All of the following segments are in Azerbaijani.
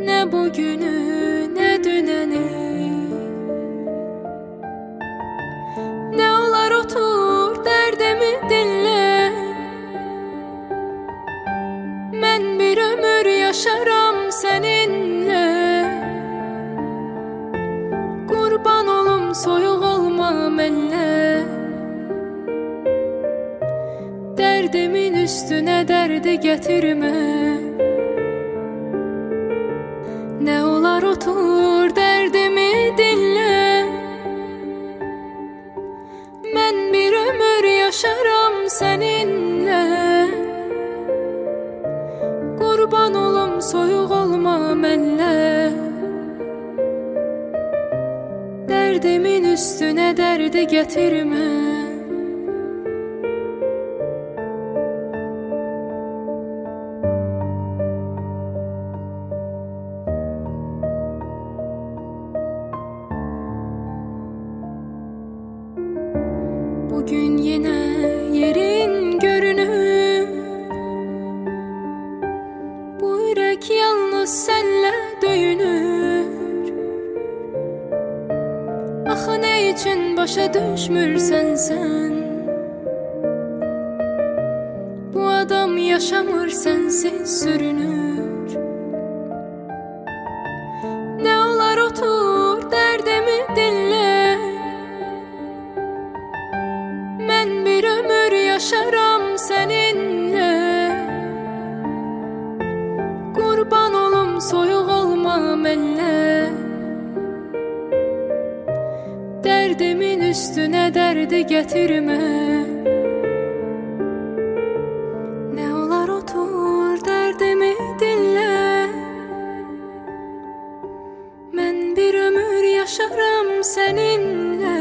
Nə bugünü, nə dünəni. Nə olar otur, dərdimi dinlə. Mən bir ömür yaşaram səninlə. Qurban olum, soyuq olma mənlə. Dərdimin üstünə dərdi gətirmə. Nə olar otur, dərdimi dinlə. Mən bir ömür yaşaram səninlə. Qurban olum, soyuq olma mənlə. Dərdimin üstünə dərdi gətirmə. Bugün yenə yerin görünür. Bu ürək yalnız sənlə döyünür. Axı nə üçün başa düşmürsən sən? Bu adam yaşamır, sənsiz sürünür. Nə olar otur, dərdimi dinlə. Mən bir ömür yaşaram səninlə. Qurban olum, soyuq olma mənlə. Dərdimin üstünə dərdi gətirmə. Nə olar otur, dərdimi dinlə. Mən bir ömür yaşaram səninlə.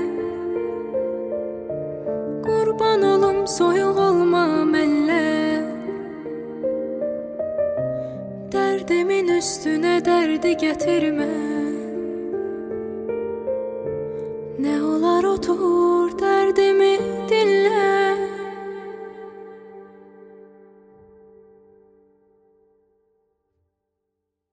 Qurban olum, soyuq olma mənlə. Dərdimin üstünə dərdi gətirmə. Nə olar otur, dərdimi dinlə.